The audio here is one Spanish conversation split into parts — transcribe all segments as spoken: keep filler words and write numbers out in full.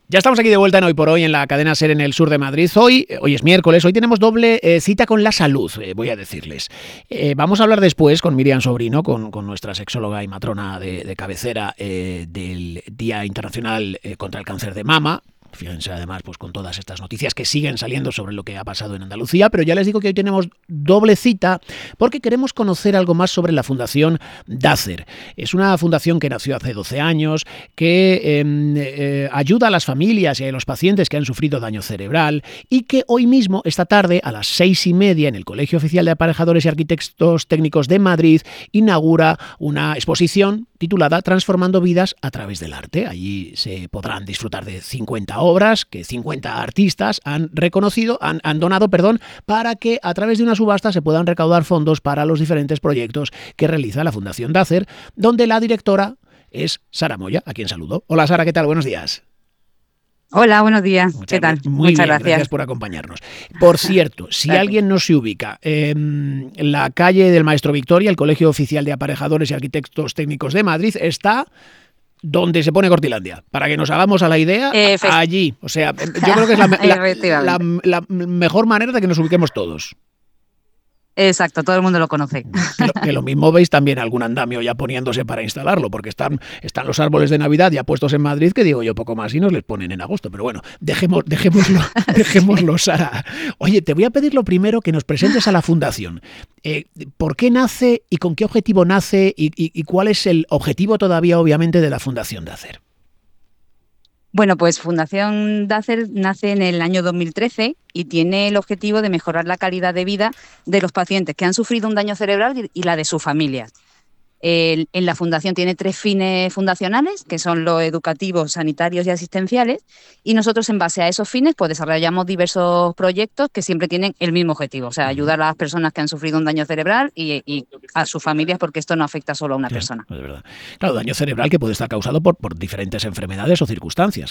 Ya estamos aquí de vuelta en Hoy por Hoy en la cadena SER en el sur de Madrid. Hoy, hoy es miércoles, hoy tenemos doble eh, cita con la salud, eh, voy a decirles. Eh, vamos a hablar después con Miriam Sobrino, con, con nuestra sexóloga y matrona de, de cabecera eh, del Día Internacional eh, contra el Cáncer de Mama. Fíjense además pues con todas estas noticias que siguen saliendo sobre lo que ha pasado en Andalucía, pero ya les digo que hoy tenemos doble cita porque queremos conocer algo más sobre la Fundación Dácer. Es una fundación que nació hace doce años, que eh, eh, ayuda a las familias y a los pacientes que han sufrido daño cerebral y que hoy mismo, esta tarde, a las seis y media, en el Colegio Oficial de Aparejadores y Arquitectos Técnicos de Madrid, inaugura una exposición titulada Transformando vidas a través del arte. Allí se podrán disfrutar de cincuenta obras que cincuenta artistas han reconocido, han, han donado, perdón, para que a través de una subasta se puedan recaudar fondos para los diferentes proyectos que realiza la Fundación Dácer, donde la directora es Sara Moya, a quien saludo. Hola Sara, ¿qué tal? Buenos días. Hola, buenos días. Muchas, ¿Qué tal? Muy Muchas bien, gracias. gracias por acompañarnos. Por cierto, si Gracias. alguien no se ubica eh, en la calle del Maestro Victoria, el Colegio Oficial de Aparejadores y Arquitectos Técnicos de Madrid está donde se pone Cortilandia, para que nos hagamos a la idea, Efect- allí. O sea, yo creo que es la, la, la, Efectivamente. la mejor manera de que nos ubiquemos todos. Exacto, todo el mundo lo conoce. Que lo, que lo mismo veis también algún andamio ya poniéndose para instalarlo, porque están, están los árboles de Navidad ya puestos en Madrid, que digo yo poco más y nos les ponen en agosto. Pero bueno, dejemos, dejémoslo, dejémoslo, Sara. Oye, te voy a pedir lo primero que nos presentes a la Fundación. Eh, ¿Por qué nace y con qué objetivo nace y, y, y cuál es el objetivo todavía, obviamente, de la Fundación Dácer? Bueno, pues Fundación Dácer nace en el año dos mil trece y tiene el objetivo de mejorar la calidad de vida de los pacientes que han sufrido un daño cerebral y la de sus familias. El, en la Fundación tiene tres fines fundacionales, que son los educativos, sanitarios y asistenciales, y nosotros en base a esos fines pues desarrollamos diversos proyectos que siempre tienen el mismo objetivo, o sea, ayudar a las personas que han sufrido un daño cerebral y, y a sus familias, porque esto no afecta solo a una Claro, persona. es verdad. Claro, daño cerebral que puede estar causado por, por diferentes enfermedades o circunstancias.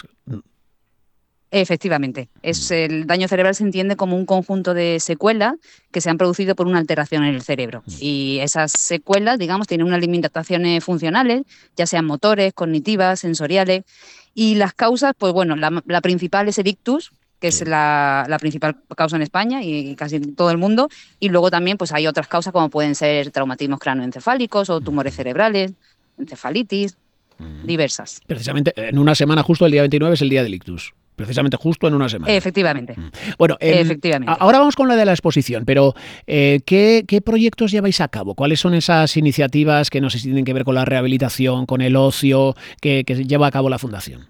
Efectivamente, es el daño cerebral se entiende como un conjunto de secuelas que se han producido por una alteración en el cerebro. Y esas secuelas, digamos, tienen unas limitaciones funcionales, ya sean motores, cognitivas, sensoriales. Y las causas, pues bueno, la, la principal es el ictus, que es la, la principal causa en España y casi en todo el mundo. Y luego también pues hay otras causas como pueden ser traumatismos cranoencefálicos o tumores cerebrales, encefalitis, diversas. Precisamente en una semana, justo el día veintinueve, es el día del ictus. Precisamente justo en una semana. Efectivamente. Bueno, eh, Efectivamente. ahora vamos con la de la exposición, pero eh, ¿qué, ¿qué proyectos lleváis a cabo? ¿Cuáles son esas iniciativas que no sé si tienen que ver con la rehabilitación, con el ocio, que, que lleva a cabo la Fundación?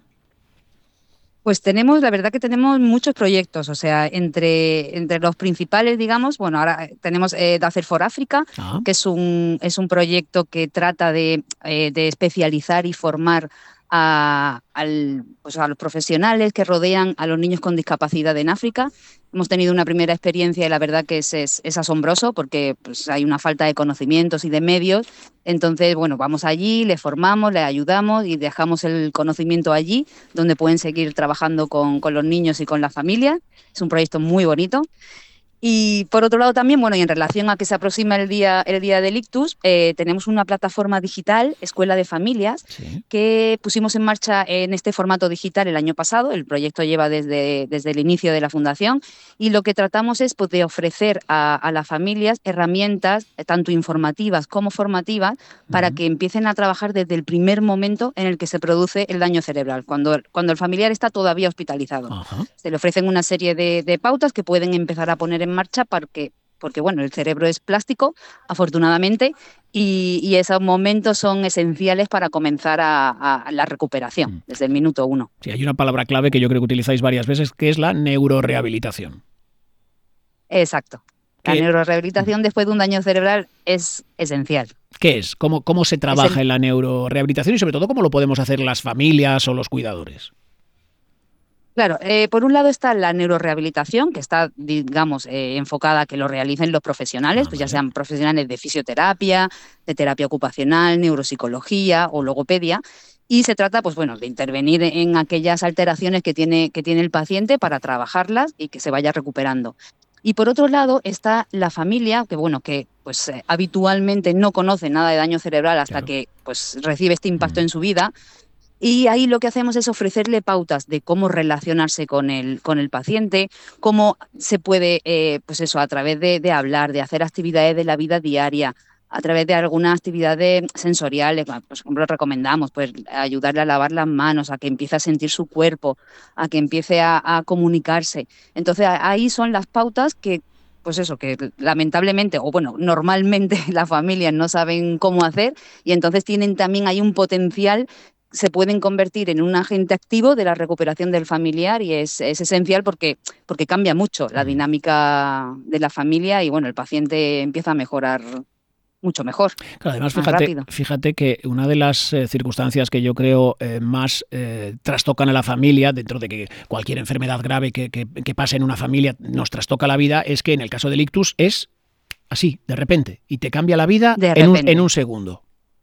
Pues tenemos, la verdad que tenemos muchos proyectos, o sea, entre, entre los principales, digamos, bueno, ahora tenemos eh, Dácer for Africa, ah. que es un, es un proyecto que trata de, eh, de especializar y formar A, al, pues a los profesionales que rodean a los niños con discapacidad en África. Hemos tenido una primera experiencia y la verdad que es, es, es asombroso porque pues, hay una falta de conocimientos y de medios. Entonces, bueno, vamos allí, les formamos, les ayudamos y dejamos el conocimiento allí, donde pueden seguir trabajando con, con los niños y con las familias. Es un proyecto muy bonito. Y por otro lado también, bueno, y en relación a que se aproxima el día, el día del ictus, eh, tenemos una plataforma digital, Escuela de Familias, sí. que pusimos en marcha en este formato digital el año pasado. El proyecto lleva desde, desde el inicio de la Fundación y lo que tratamos es pues, de ofrecer a, a las familias herramientas, tanto informativas como formativas, para uh-huh. que empiecen a trabajar desde el primer momento en el que se produce el daño cerebral, cuando, cuando el familiar está todavía hospitalizado. Uh-huh. Se le ofrecen una serie de, de pautas que pueden empezar a poner en marcha porque, porque bueno, el cerebro es plástico, afortunadamente, y, y esos momentos son esenciales para comenzar a, a la recuperación, desde el minuto uno. Sí, hay una palabra clave que yo creo que utilizáis varias veces, que es la neurorehabilitación. Exacto. La ¿Qué? neurorehabilitación después de un daño cerebral es esencial. ¿Qué es? ¿Cómo, cómo se trabaja el... en la neurorehabilitación y sobre todo cómo lo podemos hacer las familias o los cuidadores? Claro, eh, por un lado está la neurorehabilitación, que está, digamos, eh, enfocada a que lo realicen los profesionales, ah, pues ya sean profesionales de fisioterapia, de terapia ocupacional, neuropsicología o logopedia, y se trata, pues bueno, de intervenir en aquellas alteraciones que tiene, que tiene el paciente para trabajarlas y que se vaya recuperando. Y por otro lado está la familia, que bueno, que pues eh, habitualmente no conoce nada de daño cerebral hasta claro. que pues recibe este impacto mm. en su vida. Y ahí lo que hacemos es ofrecerle pautas de cómo relacionarse con el, con el paciente, cómo se puede, eh, pues eso, a través de, de hablar, de hacer actividades de la vida diaria, a través de algunas actividades sensoriales. Por ejemplo, recomendamos pues, ayudarle a lavar las manos, a que empiece a sentir su cuerpo, a que empiece a, a comunicarse. Entonces, ahí son las pautas que, pues eso, que lamentablemente, o bueno, normalmente las familias no saben cómo hacer, y entonces tienen también ahí un potencial, se pueden convertir en un agente activo de la recuperación del familiar, y es, es esencial porque, porque cambia mucho la dinámica de la familia y bueno, el paciente empieza a mejorar mucho mejor. Claro, además, fíjate, fíjate que una de las eh, circunstancias que yo creo eh, más eh, trastocan a la familia, dentro de que cualquier enfermedad grave que, que, que pase en una familia nos trastoca la vida, es que en el caso del ictus es así, de repente, y te cambia la vida en un, en un segundo.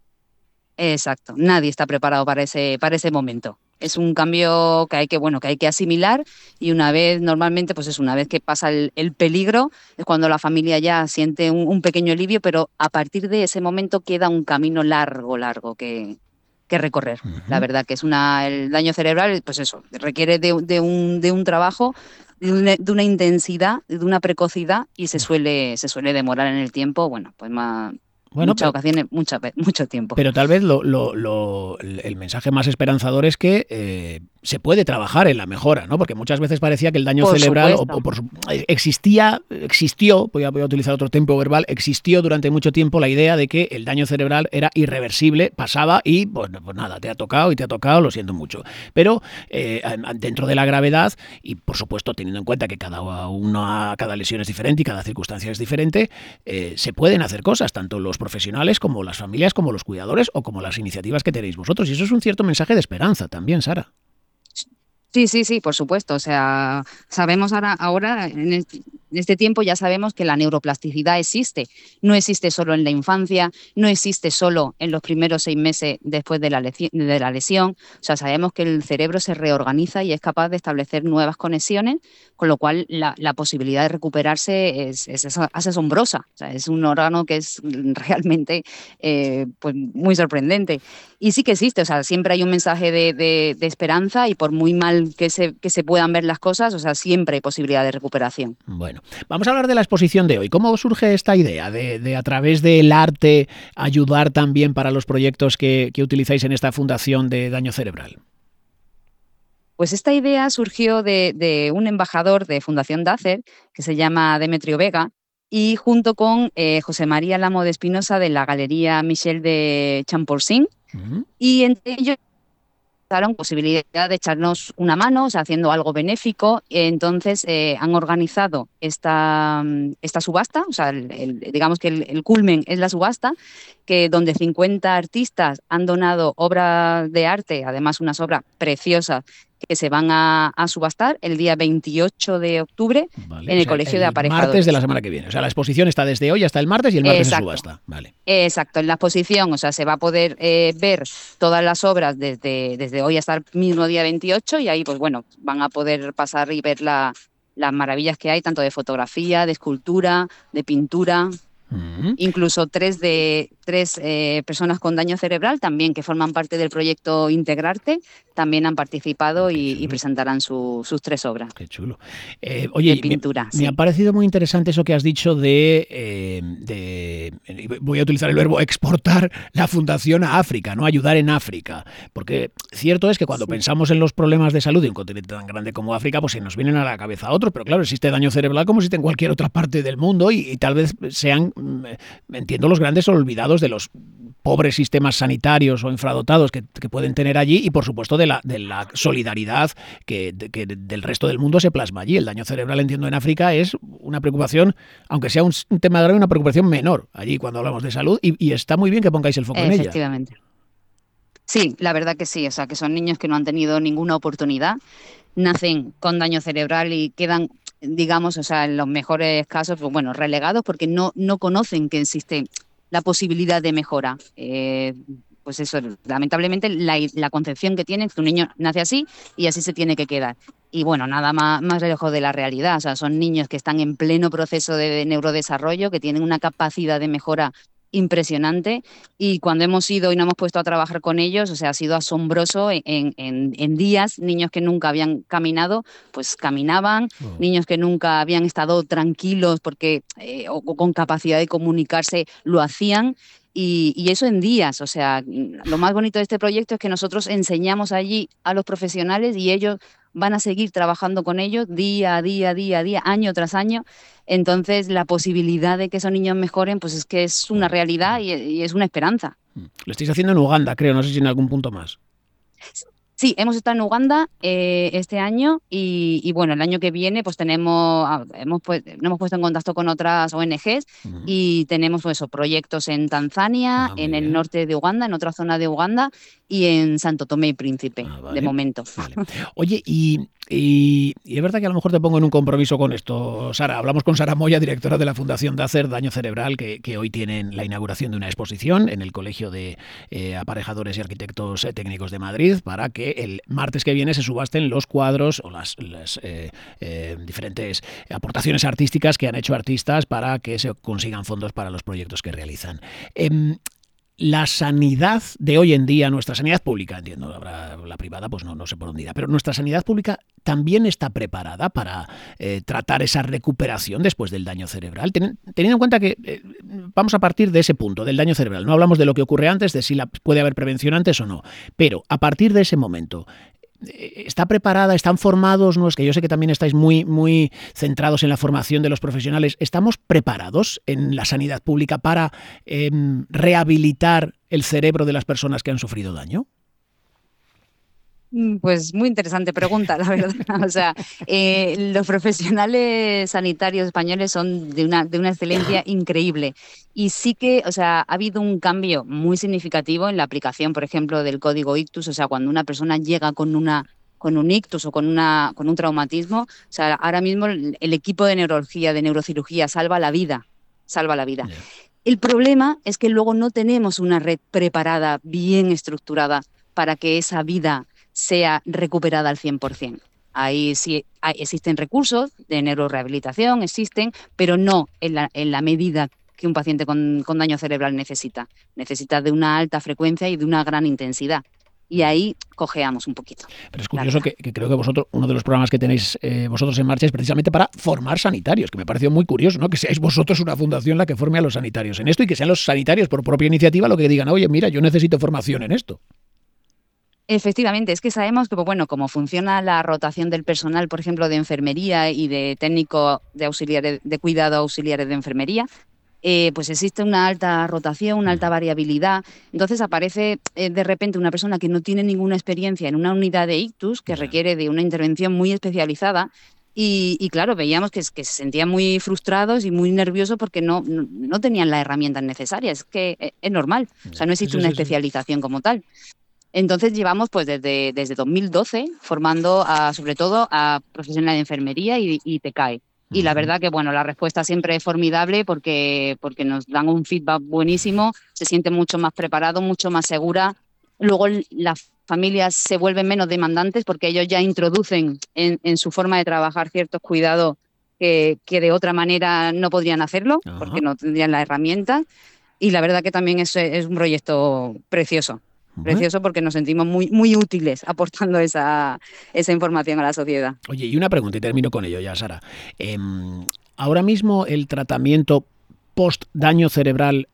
Exacto, nadie está preparado para ese, para ese momento. Es un cambio que hay que, bueno, que hay que asimilar, y una vez, normalmente, pues es una vez que pasa el, el peligro, es cuando la familia ya siente un, un pequeño alivio, pero a partir de ese momento queda un camino largo, largo que, que recorrer. Uh-huh. La verdad que es una, el daño cerebral, pues eso, requiere de, de, un, de un trabajo, de una, de una intensidad, de una precocidad, y se suele, se suele demorar en el tiempo, bueno, pues más... Bueno, muchas pero, ocasiones, mucha, mucho tiempo. Pero tal vez lo, lo, lo, el mensaje más esperanzador es que eh, se puede trabajar en la mejora, ¿no? Porque muchas veces parecía que el daño por cerebral o, o por, existía, existió, voy a, voy a utilizar otro tiempo verbal, existió durante mucho tiempo la idea de que el daño cerebral era irreversible, pasaba y, bueno, pues nada, te ha tocado y te ha tocado, lo siento mucho. Pero eh, dentro de la gravedad, y por supuesto teniendo en cuenta que cada una, cada lesión es diferente y cada circunstancia es diferente, eh, se pueden hacer cosas, tanto los profesionales como las familias, como los cuidadores o como las iniciativas que tenéis vosotros. Y eso es un cierto mensaje de esperanza también, Sara. Sí, sí, sí, por supuesto. O sea, sabemos ahora, ahora en este, en este tiempo ya sabemos que la neuroplasticidad existe. No existe solo en la infancia, no existe solo en los primeros seis meses después de la, lesión, de la lesión. O sea, sabemos que el cerebro se reorganiza y es capaz de establecer nuevas conexiones, con lo cual la, la posibilidad de recuperarse es, es, es asombrosa. O sea, es un órgano que es realmente eh, pues muy sorprendente. Y sí que existe, o sea, siempre hay un mensaje de, de, de esperanza, y por muy mal que se, que se puedan ver las cosas, o sea, siempre hay posibilidad de recuperación. Bueno, vamos a hablar de la exposición de hoy. ¿Cómo surge esta idea de, de a través del arte ayudar también para los proyectos que, que utilizáis en esta fundación de daño cerebral? Pues esta idea surgió de, de un embajador de Fundación Dacer, que se llama Demetrio Vega, y junto con eh, José María Lamo de Espinosa, de la Galería Michel de Champorsin, uh-huh. Y entre ellos posibilidad de echarnos una mano, o sea, haciendo algo benéfico. Entonces eh, han organizado esta, esta subasta, o sea, el, el, digamos que el, el culmen es la subasta, que donde cincuenta artistas han donado obras de arte, además unas obras preciosas, que se van a, a subastar el día veintiocho de octubre, vale, en el o sea, Colegio el de Aparejadores. Martes de la semana que viene. O sea, la exposición está desde hoy hasta el martes y el martes Exacto. se subasta. Vale. Exacto, en la exposición, o sea, se va a poder eh, ver todas las obras desde, desde hoy hasta el mismo día veintiocho, y ahí, pues bueno, van a poder pasar y ver la, las maravillas que hay, tanto de fotografía, de escultura, de pintura. Uh-huh. Incluso tres de tres eh, personas con daño cerebral también, que forman parte del proyecto Integrarte, también han participado y, y presentarán su, sus tres obras. Qué chulo. Eh, oye, de pintura. Me, sí. me ha parecido muy interesante eso que has dicho de, eh, de, voy a utilizar el verbo exportar la fundación a África, ¿no? Ayudar en África. Porque cierto es que cuando sí. pensamos en los problemas de salud de un continente tan grande como África, pues se nos vienen a la cabeza otros, pero claro, existe daño cerebral como existe en cualquier otra parte del mundo, y, y tal vez sean, entiendo, los grandes olvidados de los pobres sistemas sanitarios o infradotados que, que pueden tener allí, y por supuesto de la, de la solidaridad que, de, que del resto del mundo se plasma allí. El daño cerebral, entiendo, en África es una preocupación, aunque sea un, un tema grave, una preocupación menor allí cuando hablamos de salud, y, y está muy bien que pongáis el foco en ella. Efectivamente. Sí, la verdad que sí, o sea, que son niños que no han tenido ninguna oportunidad, nacen con daño cerebral y quedan, digamos, o sea, en los mejores casos, pues bueno, relegados porque no, no conocen que existe la posibilidad de mejora. Eh, pues eso, lamentablemente la, la concepción que tienen es que un niño nace así y así se tiene que quedar. Y bueno, nada más, más lejos de la realidad. O sea, son niños que están en pleno proceso de neurodesarrollo, que tienen una capacidad de mejora impresionante, y cuando hemos ido y nos hemos puesto a trabajar con ellos, o sea, ha sido asombroso en, en, en días. Niños que nunca habían caminado, pues caminaban, oh. Niños que nunca habían estado tranquilos porque eh, o, o con capacidad de comunicarse, lo hacían. Y, y eso en días, o sea, lo más bonito de este proyecto es que nosotros enseñamos allí a los profesionales y ellos van a seguir trabajando con ellos día a día, día a día, año tras año. Entonces, la posibilidad de que esos niños mejoren, pues es que es una realidad y, y es una esperanza. Lo estáis haciendo en Uganda, creo, no sé si en algún punto más. Sí, hemos estado en Uganda eh, este año y, y bueno, el año que viene pues tenemos, hemos, pues, nos hemos puesto en contacto con otras O N Ges uh-huh. y tenemos pues, eso, proyectos en Tanzania, ah, en bien. el norte de Uganda, en otra zona de Uganda y en Santo Tomé y Príncipe, ah, vale. de momento. Vale. Oye, y, y, y es verdad que a lo mejor te pongo en un compromiso con esto, Sara. Hablamos con Sara Moya, directora de la Fundación Dácer Daño Cerebral, que, que hoy tienen la inauguración de una exposición en el Colegio de eh, Aparejadores y Arquitectos Técnicos de Madrid para que el martes que viene se subasten los cuadros o las, las eh, eh, diferentes aportaciones artísticas que han hecho artistas para que se consigan fondos para los proyectos que realizan. Eh, La sanidad de hoy en día, nuestra sanidad pública, entiendo, la, la privada pues no, no sé por dónde irá, pero nuestra sanidad pública también está preparada para eh, tratar esa recuperación después del daño cerebral, Ten, teniendo en cuenta que eh, vamos a partir de ese punto, del daño cerebral. No hablamos de lo que ocurre antes, de si la, puede haber prevención antes o no, pero a partir de ese momento, ¿está preparada? ¿Están formados? No, es que yo sé que también estáis muy, muy centrados en la formación de los profesionales. ¿Estamos preparados en la sanidad pública para eh, rehabilitar el cerebro de las personas que han sufrido daño? Pues muy interesante pregunta, la verdad. O sea, eh, los profesionales sanitarios españoles son de una, de una excelencia increíble. Y sí que, o sea, ha habido un cambio muy significativo en la aplicación, por ejemplo, del código ictus. O sea, cuando una persona llega con una con un ictus o con, una, con un traumatismo, o sea, ahora mismo el, el equipo de neurología, de neurocirugía, salva la vida, salva la vida. Yeah. El problema es que luego no tenemos una red preparada, bien estructurada, para que esa vida sea recuperada al cien por ciento. Ahí sí hay, existen recursos de neurorehabilitación, existen, pero no en la, en la medida que un paciente con, con daño cerebral necesita. Necesita de una alta frecuencia y de una gran intensidad. Y ahí cojeamos un poquito. Pero es curioso que, que creo que vosotros, uno de los programas que tenéis eh, vosotros en marcha es precisamente para formar sanitarios, que me pareció muy curioso, ¿no? Que seáis vosotros una fundación la que forme a los sanitarios en esto y que sean los sanitarios por propia iniciativa lo que digan, oye, mira, yo necesito formación en esto. Efectivamente, es que sabemos que, bueno, cómo funciona la rotación del personal, por ejemplo, de enfermería y de técnico de auxiliares de cuidado auxiliares de enfermería, eh, pues existe una alta rotación, una alta variabilidad. Entonces aparece eh, de repente una persona que no tiene ninguna experiencia en una unidad de ictus, que requiere de una intervención muy especializada. Y, y claro, veíamos que, que se sentían muy frustrados y muy nerviosos porque no, no, no tenían las herramientas necesarias. Es que es, es normal, o sea, no existe sí, sí, una especialización sí. como tal. Entonces llevamos pues desde, desde dos mil doce formando a, sobre todo a profesionales de enfermería y, y T C A E. Y uh-huh. la verdad que bueno, la respuesta siempre es formidable porque, porque nos dan un feedback buenísimo, se siente mucho más preparado, mucho más segura. Luego las familias se vuelven menos demandantes porque ellos ya introducen en, en su forma de trabajar ciertos cuidados que, que de otra manera no podrían hacerlo uh-huh. porque no tendrían las herramientas. Y la verdad que también es, es un proyecto precioso. Precioso porque nos sentimos muy, muy útiles aportando esa, esa información a la sociedad. Oye, y una pregunta y termino con ello ya, Sara. Eh, ahora mismo el tratamiento post-daño cerebral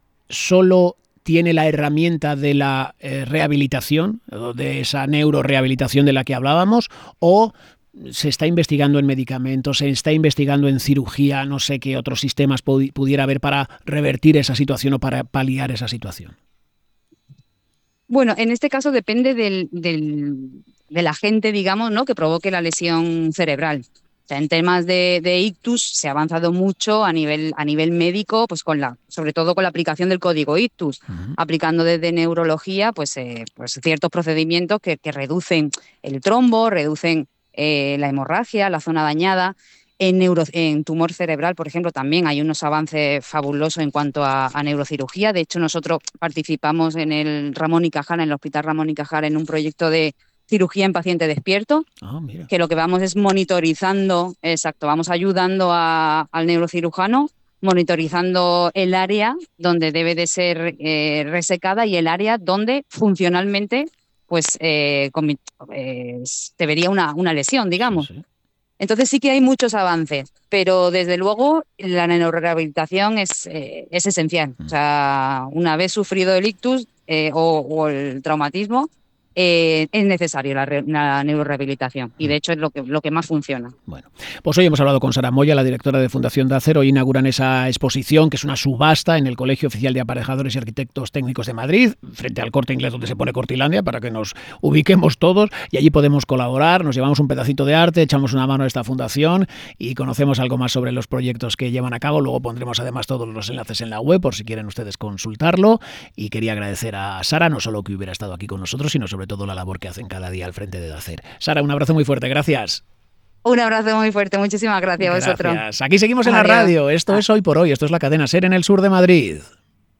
solo tiene la herramienta de la eh, rehabilitación, de esa neurorehabilitación de la que hablábamos, o se está investigando en medicamentos, se está investigando en cirugía, no sé qué otros sistemas pudi- pudiera haber para revertir esa situación o para paliar esa situación. Bueno, en este caso depende del, del, del agente, digamos, ¿no? que provoque la lesión cerebral. O sea, en temas de, de ictus se ha avanzado mucho a nivel, a nivel médico, pues con la, sobre todo con la aplicación del código ictus, uh-huh. aplicando desde neurología pues, eh, pues ciertos procedimientos que, que reducen el trombo, reducen eh, la hemorragia, la zona dañada. En, neuro, en tumor cerebral, por ejemplo, también hay unos avances fabulosos en cuanto a, a neurocirugía. De hecho, nosotros participamos en el Ramón y Cajal, en el Hospital Ramón y Cajal, en un proyecto de cirugía en paciente despierto, oh, mira. que lo que vamos es monitorizando, exacto, vamos ayudando a, al neurocirujano monitorizando el área donde debe de ser eh, resecada y el área donde funcionalmente pues eh, con, eh, se vería una, una lesión, digamos. Sí, sí. Entonces sí que hay muchos avances, pero desde luego la neurorehabilitación es, eh, es esencial. O sea, una vez sufrido el ictus eh, o, o el traumatismo, Eh, es necesario la, re, la neurorehabilitación y de hecho es lo que, lo que más funciona. Bueno, pues hoy hemos hablado con Sara Moya, la directora de Fundación Dacer. Hoy inauguran esa exposición, que es una subasta en el Colegio Oficial de Aparejadores y Arquitectos Técnicos de Madrid, frente al Corte Inglés donde se pone Cortilandia, para que nos ubiquemos todos, y allí podemos colaborar, nos llevamos un pedacito de arte, echamos una mano a esta fundación y conocemos algo más sobre los proyectos que llevan a cabo. Luego pondremos además todos los enlaces en la web por si quieren ustedes consultarlo, y quería agradecer a Sara no solo que hubiera estado aquí con nosotros, sino sobre todo la labor que hacen cada día al frente de Dacer. Sara, un abrazo muy fuerte, gracias. Un abrazo muy fuerte, muchísimas gracias a vosotros. Gracias. Aquí seguimos en Adiós. La radio, esto ah. es Hoy por Hoy, esto es la cadena SER en el sur de Madrid.